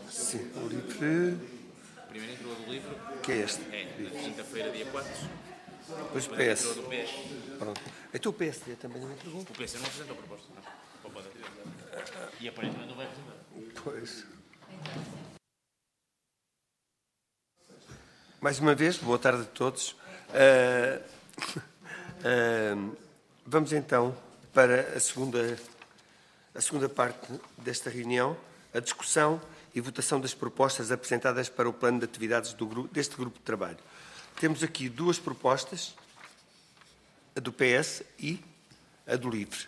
Sim, o livro. Primeiro entrou do livro. Que é este? É, na quinta-feira, dia 4. Depois o Depois PS. entrou do PS. Pronto. Então o PSD também não entregou? O PS não apresentou a proposta, não. Ou pode apresentar. E aparentemente não vai apresentar. Pois. Mais uma vez, boa tarde a todos. Vamos então para a segunda parte desta reunião, a discussão e votação das propostas apresentadas para o plano de atividades deste grupo de trabalho. Temos aqui duas propostas, a do PS e a do LIVRE.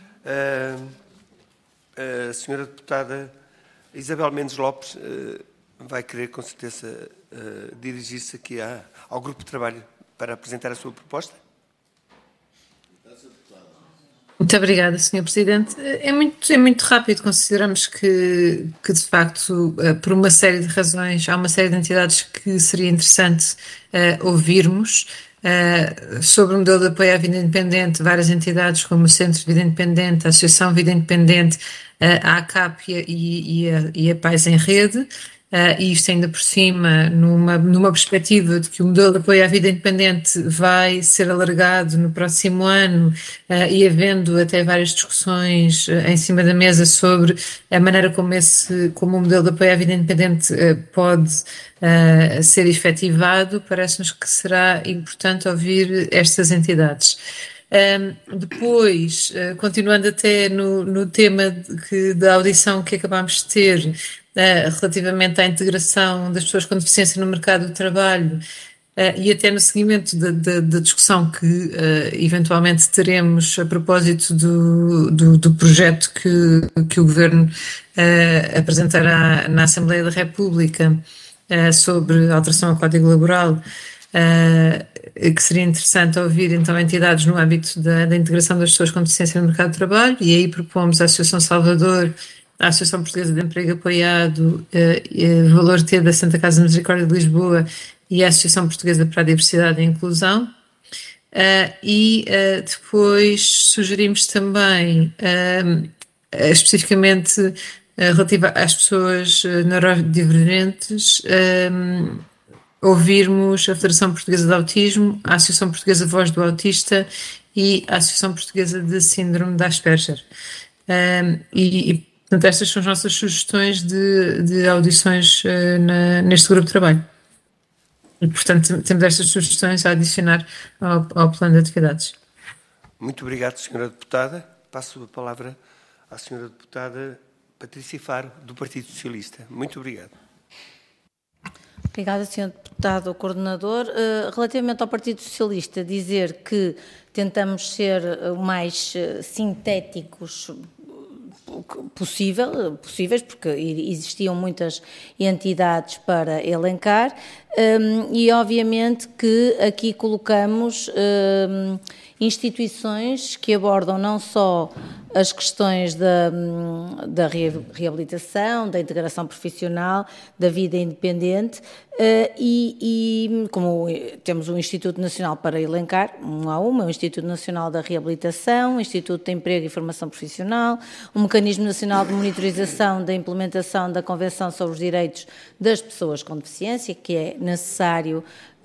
A senhora deputada Isabel Mendes Lopes vai querer, com certeza, dirigir-se aqui ao grupo de trabalho para apresentar a sua proposta. Muito obrigada, Sr. Presidente. É muito rápido. Consideramos que, de facto, por uma série de razões, há uma série de entidades que seria interessante ouvirmos. Sobre o modelo de apoio à vida independente, várias entidades como o Centro de Vida Independente, a Associação Vida Independente, a ACAP e a Pais em Rede. E isto ainda por cima, numa perspectiva de que o modelo de apoio à vida independente vai ser alargado no próximo ano e havendo até várias discussões em cima da mesa sobre a maneira como o modelo de apoio à vida independente pode ser efetivado, parece-nos que será importante ouvir estas entidades. Depois, continuando até no tema da audição que acabámos de ter, relativamente à integração das pessoas com deficiência no mercado do trabalho e até no seguimento da discussão que eventualmente teremos a propósito do projeto que o Governo apresentará na Assembleia da República sobre alteração ao Código Laboral, que seria interessante ouvir então entidades no âmbito da integração das pessoas com deficiência no mercado de trabalho, e aí propomos a Associação Salvador, a Associação Portuguesa de Emprego Apoiado, Valor T da Santa Casa de Misericórdia de Lisboa e a Associação Portuguesa para a Diversidade e a Inclusão. Depois sugerimos também, especificamente relativa às pessoas neurodivergentes, ouvirmos a Federação Portuguesa de Autismo, a Associação Portuguesa Voz do Autista e a Associação Portuguesa de Síndrome de Asperger. Portanto, estas são as nossas sugestões de audições neste grupo de trabalho. E, portanto, temos estas sugestões a adicionar ao plano de atividades. Muito obrigado, Sra. Deputada. Passo a palavra à Sra. Deputada Patrícia Faro, do Partido Socialista. Muito obrigado. Obrigada, Sr. Deputado Coordenador. Relativamente ao Partido Socialista, dizer que tentamos ser o mais sintéticos possíveis, porque existiam muitas entidades para elencar, e obviamente que aqui colocamos instituições que abordam não só as questões da reabilitação, da integração profissional, da vida independente, e como temos o Instituto Nacional para elencar, o Instituto Nacional da Reabilitação, o Instituto de Emprego e Formação Profissional, o Mecanismo Nacional de Monitorização da Implementação da Convenção sobre os Direitos das Pessoas com Deficiência, que é necessário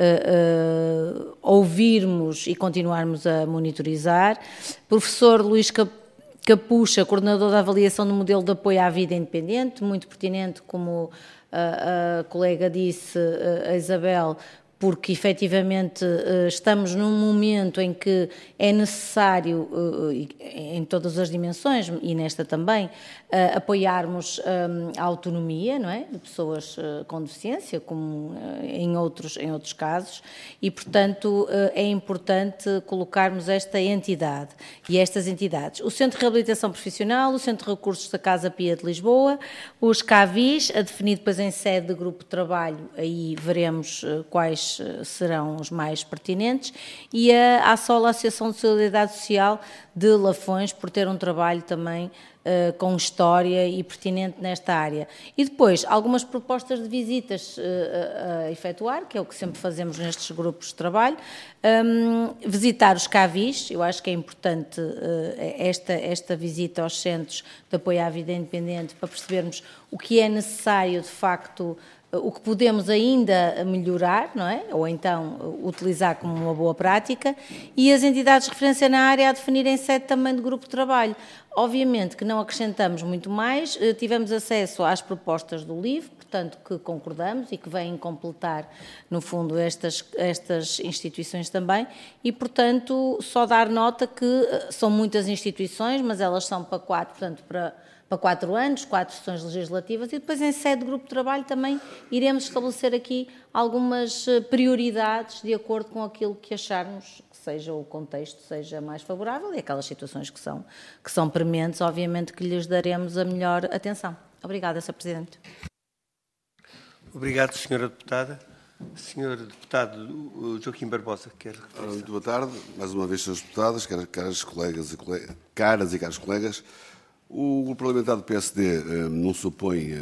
ouvirmos e continuarmos a monitorizar. Professor Luís Capucha, coordenador da avaliação do modelo de apoio à vida independente, muito pertinente, como a colega disse, a Isabel, porque efetivamente estamos num momento em que é necessário, em todas as dimensões, e nesta também, apoiarmos a autonomia, não é, de pessoas com deficiência, como em outros casos, e, portanto, é importante colocarmos esta entidade e estas entidades. O Centro de Reabilitação Profissional, o Centro de Recursos da Casa Pia de Lisboa, os CAVIs, a definir depois em sede de grupo de trabalho, aí veremos quais serão os mais pertinentes, e a ASSOL, a Associação de Solidariedade Social de Lafões, por ter um trabalho também com história e pertinente nesta área. E depois, algumas propostas de visitas a efetuar, que é o que sempre fazemos nestes grupos de trabalho. Visitar os CAVIs, eu acho que é importante esta visita aos centros de apoio à vida independente, para percebermos o que é necessário, de facto, o que podemos ainda melhorar, não é? Ou então utilizar como uma boa prática, e as entidades de referência na área a definirem sede também de grupo de trabalho. Obviamente que não acrescentamos muito mais, tivemos acesso às propostas do LIVRE, portanto que concordamos e que vêm completar, no fundo, estas instituições também, e portanto só dar nota que são muitas instituições, mas elas são para 4, portanto para 4 anos, 4 sessões legislativas, e depois em sede de grupo de trabalho também iremos estabelecer aqui algumas prioridades de acordo com aquilo que acharmos que seja o contexto, seja mais favorável, e aquelas situações que são prementes, obviamente que lhes daremos a melhor atenção. Obrigada, Sr. Presidente. Obrigado, Sra. Deputada. Sr. Deputado Joaquim Barbosa, quer referir? Muito boa tarde. Mais uma vez, Sras. Deputadas, caras colegas caras e caros colegas. O Grupo Parlamentar do PSD não se opõe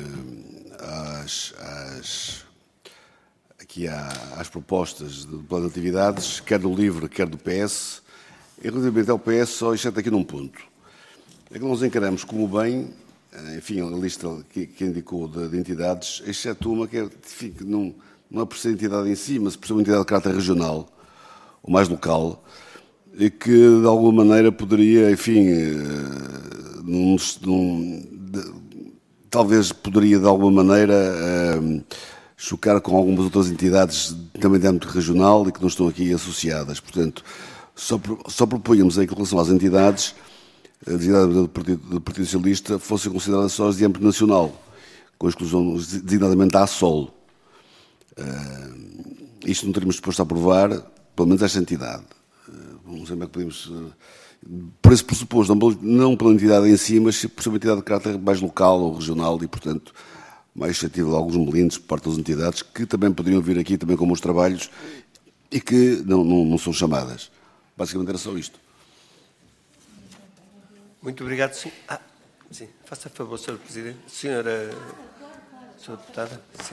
às propostas do plano de atividades, quer do LIVRE, quer do PS. E relativamente ao PS, só exceto aqui num ponto. É que nós encaramos como bem, enfim, a lista que indicou de entidades, exceto uma que é, enfim, que não é por ser entidade em si, mas por ser uma entidade de caráter regional, ou mais local, e que de alguma maneira poderia, enfim, talvez poderia de alguma maneira chocar com algumas outras entidades também de âmbito regional e que não estão aqui associadas. Portanto, só propunhamos aí que, em relação às entidades, do Partido Socialista, fossem consideradas só as de âmbito nacional, com a exclusão designadamente da ASSOL. Isto não teríamos disposto a aprovar, pelo menos esta entidade. Não sei como é que podemos... Por esse pressuposto, não pela entidade em si, mas por ser uma entidade de caráter mais local ou regional e, portanto, mais suscetível a alguns melindes por parte das entidades que também poderiam vir aqui também com meus trabalhos e que não são chamadas. Basicamente era só isto. Muito obrigado, sim. Sim, faça favor, Sr. Presidente. Senhora Deputada, sim.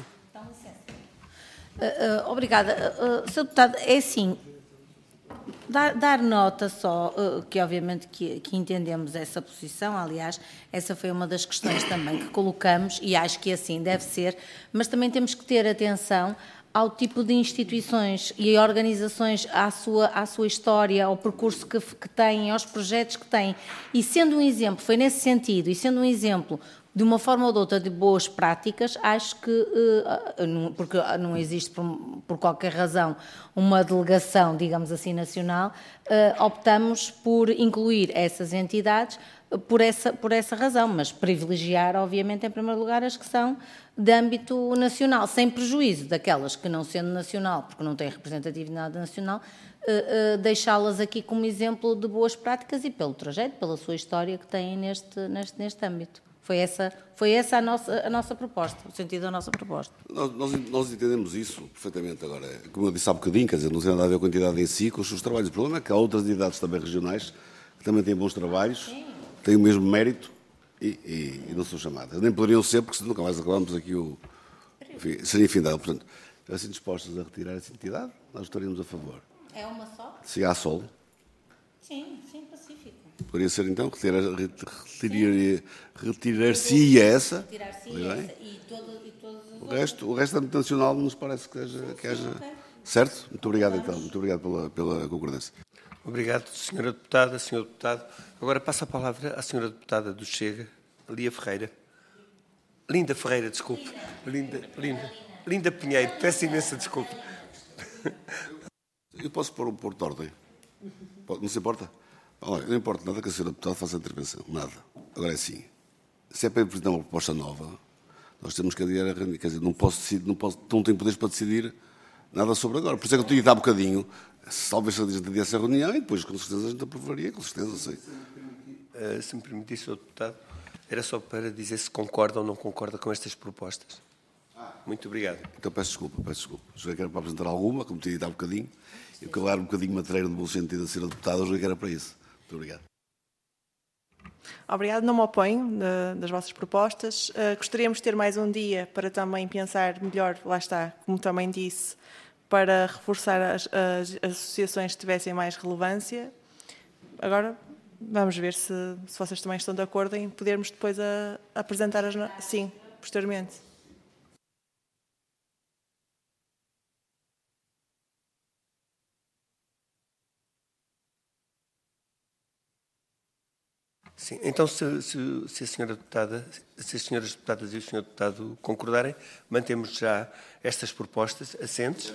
Obrigada. Sr. Deputado, é assim... Dar nota só, que obviamente que entendemos essa posição, aliás, essa foi uma das questões também que colocamos, e acho que assim deve ser, mas também temos que ter atenção ao tipo de instituições e organizações, à sua história, ao percurso que têm, aos projetos que têm. E sendo um exemplo, foi nesse sentido, e sendo um exemplo de uma forma ou de outra de boas práticas, acho que, porque não existe por qualquer razão uma delegação, digamos assim, nacional, optamos por incluir essas entidades por essa razão, mas privilegiar, obviamente, em primeiro lugar, as que são de âmbito nacional, sem prejuízo daquelas que, não sendo nacional, porque não têm representatividade nacional, deixá-las aqui como exemplo de boas práticas e pelo trajeto, pela sua história que têm neste âmbito. Foi essa a nossa proposta, o sentido da nossa proposta. Nós entendemos isso perfeitamente. Agora, como eu disse há bocadinho, quer dizer, não tem nada a ver com a entidade em si, com os seus trabalhos. O problema é que há outras entidades também regionais que também têm bons trabalhos, têm o mesmo mérito e não são chamadas. Nem poderiam ser, porque nunca mais acabamos aqui enfim, seria infindado. Portanto, assim dispostos a retirar essa entidade, nós estaríamos a favor. É uma só? Se há sol. Sim, Pacífico. Poderia ser então, retirar-se essa. Retirar-se essa e todas as O resto âmbito nacional nos parece que haja. Certo? Muito obrigado então. Muito obrigado pela concordância. Obrigado, Sra. Deputada, Sr. Deputado. Agora passo a palavra à Sra. Deputada do Chega, Lia Ferreira. Linda Ferreira, desculpe. Linda Pinheiro, peço imensa desculpa. Eu posso pôr um ponto de ordem? Não se importa? Olha, não importa nada que a Sra. Deputada faça a intervenção. Nada. Agora é assim. Se é para apresentar uma proposta nova, nós temos que adiar a reunião. Quer dizer, não tenho poderes para decidir nada sobre agora. Por isso é que eu tinha dito há bocadinho, talvez a gente adiasse a reunião e depois, com certeza, a gente aprovaria, com certeza, sei. Se me permitisse, Sr. Deputado, era só para dizer se concorda ou não concorda com estas propostas. Muito obrigado. Então peço desculpa. Joguei que era para apresentar alguma, como tinha dito há bocadinho, e calar um bocadinho matreiro no bom sentido da senhora deputada, joguei que era para isso. Muito obrigado. Obrigado, não me oponho das vossas propostas. Gostaríamos de ter mais um dia para também pensar melhor, lá está, como também disse, para reforçar as associações que tivessem mais relevância. Agora, vamos ver se vocês também estão de acordo em podermos depois apresentar sim, posteriormente. Sim, então se a senhora deputada, se as senhoras deputadas e o senhor deputado concordarem, mantemos já estas propostas assentes.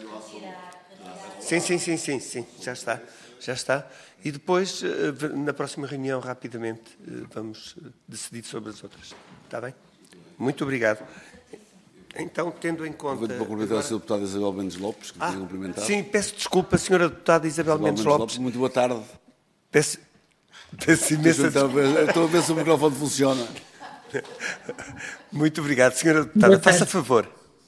Sim, já está. E depois, na próxima reunião, rapidamente, vamos decidir sobre as outras. Está bem? Muito obrigado. Então, tendo em conta... Vou cumprimentar a senhora deputada Isabel Mendes Lopes, que tinha cumprimentado. Sim, peço desculpa, senhora deputada Isabel Mendes Lopes. Muito boa tarde. Peço imensa desculpa. Estou a ver se o microfone funciona. Muito obrigado, senhora deputada. Faça favor.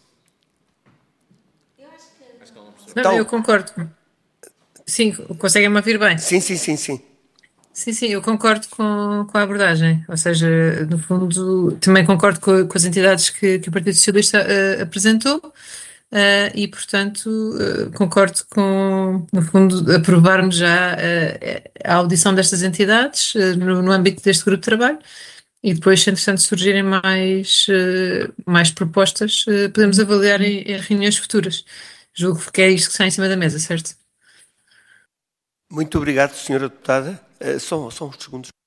Não, eu concordo. Sim, conseguem-me ouvir bem? Sim. Sim, eu concordo com a abordagem. Ou seja, no fundo, também concordo com as entidades que o Partido Socialista apresentou e, portanto, concordo com, no fundo, aprovarmos já a audição destas entidades no âmbito deste grupo de trabalho e depois, se entretanto surgirem mais propostas, podemos avaliar em reuniões futuras. Julgo que é isto que está em cima da mesa, certo? Muito obrigado, senhora deputada. Só uns segundos.